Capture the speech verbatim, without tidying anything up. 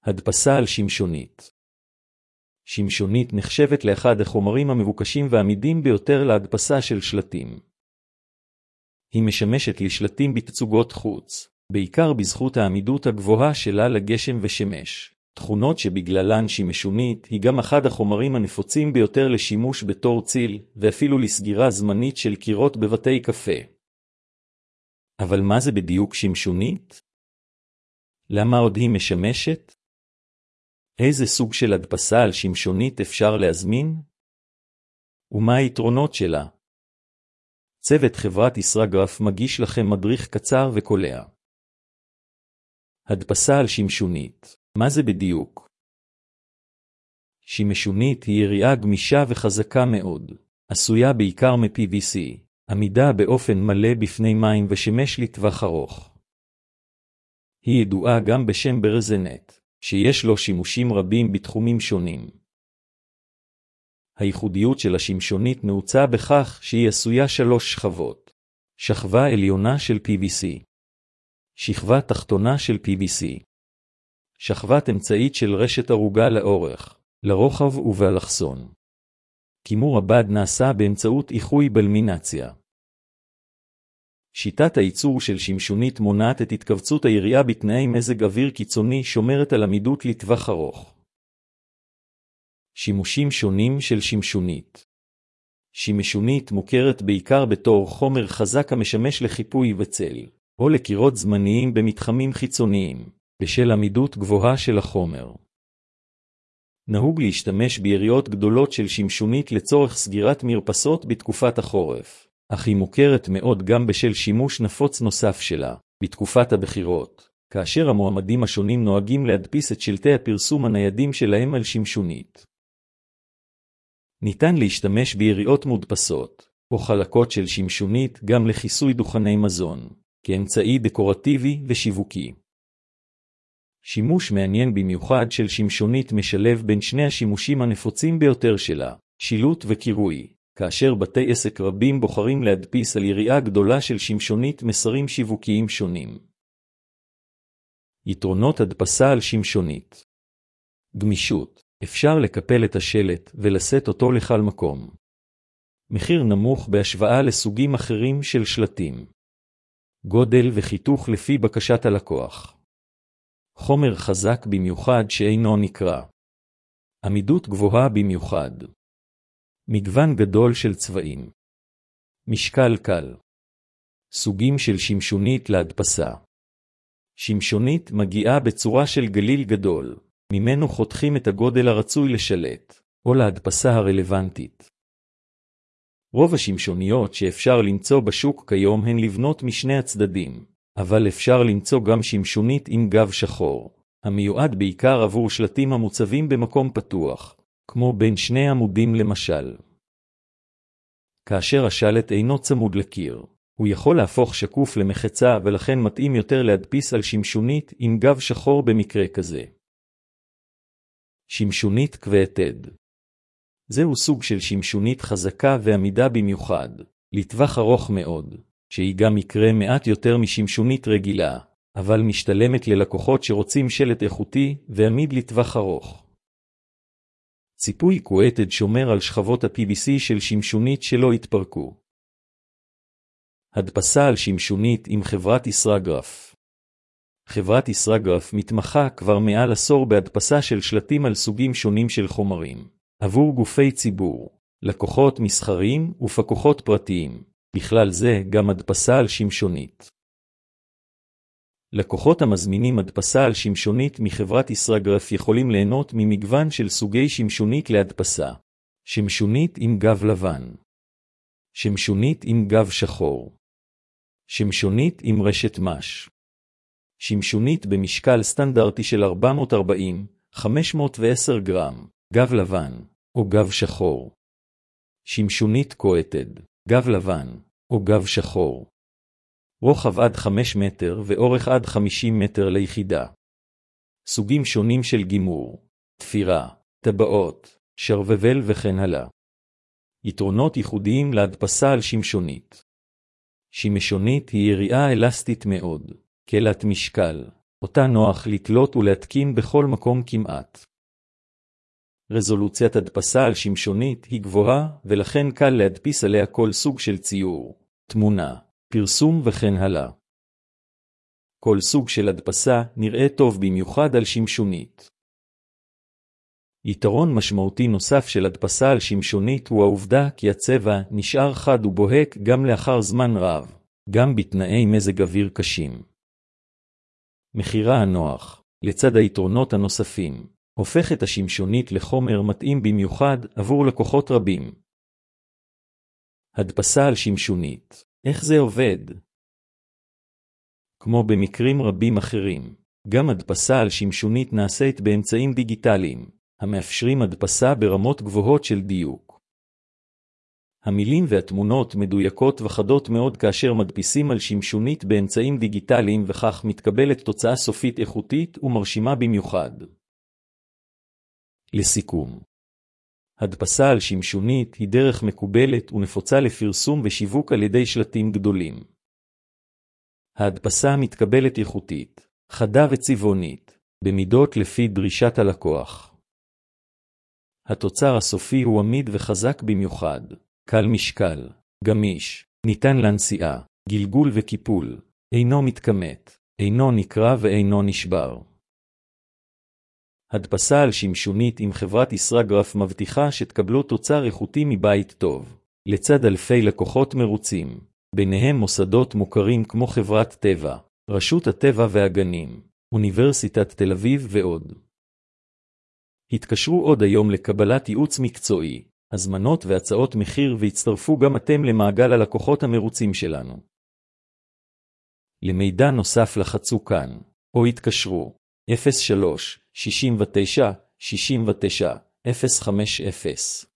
הדפסה על שמשונית. שמשונית נחשבת לאחד החומרים המבוקשים והעמידים ביותר להדפסה של שלטים. היא משמשת לשלטים בתצוגות חוץ, בעיקר בזכות העמידות הגבוהה שלה לגשם ושמש, תכונות שבגללן שמשונית היא גם אחד החומרים הנפוצים ביותר לשימוש בתור ציל, ואפילו לסגירה זמנית של קירות בבתי קפה. אבל מה זה בדיוק שמשונית? למה עוד היא משמשת? איזה סוג של הדפסה על שמשונית אפשר להזמין? ומה היתרונות שלה? צוות חברת ישראגרף מגיש לכם מדריך קצר וקולע. הדפסה על שמשונית, מה זה בדיוק? שמשונית היא יריעה גמישה וחזקה מאוד, עשויה בעיקר מ-פי וי סי, עמידה באופן מלא בפני מים ושמש לטווח ארוך. היא ידועה גם בשם ברזנט, שיש לו שימושים רבים בתחומים שונים. הייחודיות של השמשונית נעוצה בכך שהיא עשויה שלוש שכבות. שכבה עליונה של פי וי סי. שכבה תחתונה של פי וי סי. שכבת אמצעית של רשת ארוכה לאורך, לרוחב ובאלכסון. כימור הבד נעשה באמצעות איחוי בלמינציה. שיטת הייצור של שמשונית מונעת את התכווצות היריעה בתנאי מזג אוויר קיצוני, שומרת על עמידות לטווח ארוך. שימושים שונים של שמשונית. שמשונית מוכרת בעיקר בתור חומר חזק המשמש לחיפוי וצל, או לקירות זמניים במתחמים חיצוניים, בשל עמידות גבוהה של החומר. נהוג להשתמש ביריעות גדולות של שמשונית לצורך סגירת מרפסות בתקופת החורף, אך היא מוכרת מאוד גם בשל שימוש נפוץ נוסף שלה, בתקופת הבחירות, כאשר המועמדים השונים נוהגים להדפיס את שלטי הפרסום הניידים שלהם על שמשונית. ניתן להשתמש ביריעות מודפסות, או חלקות של שמשונית גם לכיסוי דוכני מזון, כאמצעי דקורטיבי ושיווקי. שימוש מעניין במיוחד של שמשונית משלב בין שני השימושים הנפוצים ביותר שלה, שילוט וקירוי, כאשר בתי עסק רבים בוחרים להדפיס על יריעה גדולה של שמשונית מסרים שיווקיים שונים. יתרונות הדפסה על שמשונית. גמישות, אפשר לקפל את השלט ולשאת אותו לכל מקום. מחיר נמוך בהשוואה לסוגים אחרים של שלטים. גודל וחיתוך לפי בקשת הלקוח. חומר חזק במיוחד שאינו נקרע. עמידות גבוהה במיוחד. מגוון גדול של צבעים. משקל קל. סוגים של שמשונית להדפסה. שמשונית מגיעה בצורה של גליל גדול, ממנו חותכים את הגודל הרצוי לשלט, או להדפסה הרלוונטית. רוב השמשוניות שאפשר למצוא בשוק כיום הן לבנות משני הצדדים, אבל אפשר למצוא גם שמשונית עם גב שחור, המיועד בעיקר עבור שלטים המוצבים במקום פתוח, כמו בין שני עמודים למשל. כאשר השלט אינו צמוד לקיר, הוא יכול להפוך שקוף למחצה ולכן מתאים יותר להדפיס על שמשונית עם גב שחור במקרה כזה. שמשונית כבד. זהו סוג של שמשונית חזקה ועמידה במיוחד, לטווח ארוך מאוד, שהיא גם מקרה מעט יותר משמשונית רגילה, אבל משתלמת ללקוחות שרוצים שלט איכותי ועמיד לטווח ארוך. ציפוי קואטד שומר על שכבות ה-פי וי סי של שמשונית שלא התפרקו. הדפסה על שמשונית עם חברת ישראגרף. חברת ישראגרף מתמחה כבר מעל עשור בהדפסה של שלטים על סוגים שונים של חומרים, עבור גופי ציבור, לקוחות מסחריים ופקוחות פרטיים, בכלל זה גם הדפסה על שמשונית. לקוחות המזמינים הדפסה על שמשונית מחברת ישראגרף יכולים ליהנות ממגוון של סוגי שמשונית להדפסה. שמשונית עם גב לבן. שמשונית עם גב שחור. שמשונית עם רשת מש. שמשונית במשקל סטנדרטי של ארבע מאות וארבעים עד חמש מאות ועשר גרם, גב לבן, או גב שחור. שמשונית קואטד, גב לבן, או גב שחור. רוחב עד חמש מטר ואורך עד חמישים מטר ליחידה. סוגים שונים של גימור, תפירה, טבעות, שרבבל וכן הלאה. יתרונות ייחודיים להדפסה על שמשונית. שמשונית היא יריעה אלסטית מאוד, קלת משקל, אותה נוח לתלות ולהתקין בכל מקום כמעט. רזולוציית הדפסה על שמשונית היא גבוהה, ולכן קל להדפיס עליה כל סוג של ציור, תמונה, פרסום וכן הלאה. כל סוג של הדפסה נראה טוב במיוחד על שמשונית. יתרון משמעותי נוסף של הדפסה על שמשונית הוא העובדה כי הצבע נשאר חד ובוהק גם לאחר זמן רב, גם בתנאי מזג אוויר קשים. מחירה הנוח, לצד היתרונות הנוספים, הופך את השמשונית לחומר מתאים במיוחד עבור לקוחות רבים. הדפסה על שמשונית, איך זה עובד? כמו במקרים רבים אחרים, גם הדפסה על שמשונית נעשית באמצעים דיגיטליים, המאפשרים הדפסה ברמות גבוהות של דיוק. המילים והתמונות מדויקות וחדות מאוד כאשר מדפיסים על שמשונית באמצעים דיגיטליים, וכך מתקבלת תוצאה סופית איכותית ומרשימה במיוחד. לסיכום, הדפסה על שמשונית היא דרך מקובלת ונפוצה לפרסום ושיווק על ידי שלטים גדולים. ההדפסה מתקבלת איכותית, חדה וצבעונית, במידות לפי דרישת הלקוח. התוצר הסופי הוא עמיד וחזק במיוחד, קל משקל, גמיש, ניתן לנשיאה, גלגול וקיפול, אינו מתכמת, אינו נקרע ואינו נשבר. הדפסה על שמשונית עם חברת ישראגרף מבטיחה שתקבלו תוצר איכותי מבית טוב, לצד אלפי לקוחות מרוצים, ביניהם מוסדות מוכרים כמו חברת טבע, רשות הטבע והגנים, אוניברסיטת תל אביב ועוד. התקשרו עוד היום לקבלת ייעוץ מקצועי, הזמנות והצעות מחיר, והצטרפו גם אתם למעגל הלקוחות המרוצים שלנו. למידע נוסף לחצו כאן, או התקשרו אפס שלוש שש תשע שש תשע אפס חמש אפס.